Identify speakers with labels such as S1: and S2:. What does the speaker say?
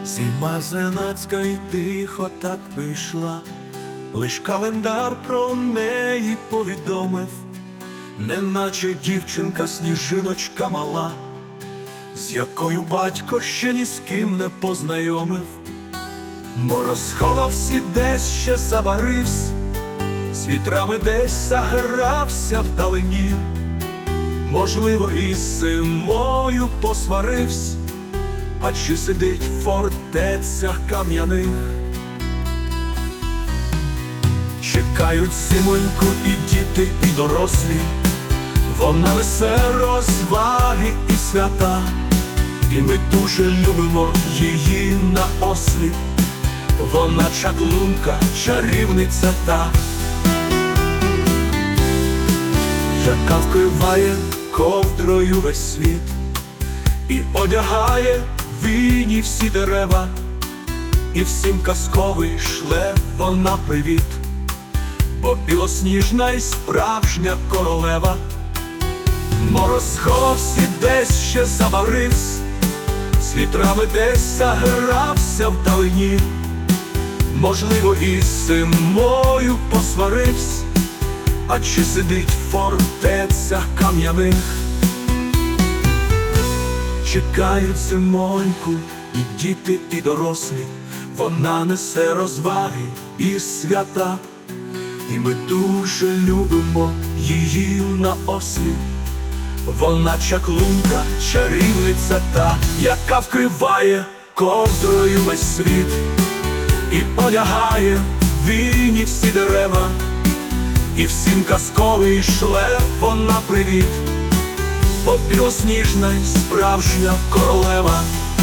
S1: Зима зненацька й тихо так вийшла, лиш календар про неї повідомив, неначе дівчинка сніжиночка мала, з якою батько ще ні з ким не познайомив. Мороз сховався, десь ще забарився, з вітрами десь загрався вдалині, можливо, із зимою посварився, а чи сидить в фортецях кам'яних. Чекають зимоньку і діти, і дорослі, вона несе розваги і свята, і ми дуже любимо її на осліп. Вона чаклунка, чарівниця та, яка вкриває ковдрою весь світ і одягає війні всі дерева, і всім казковий шле вона привіт, бо білосніжна і справжня королева. Мороз сховався, десь ще забарився, з вітрами десь загрався вдалині, можливо, із зимою посварився, а чи сидить в фортецях кам'яних. Чекають зимоньку і діти, і дорослі, вона несе розваги і свята, і ми дуже любимо її на осліп. Вона чаклунка, чарівниця та, яка вкриває ковдрою весь світ і одягає війні всі дерева, і всім казковий шле вона привіт, бо білосніжна й справжня королева.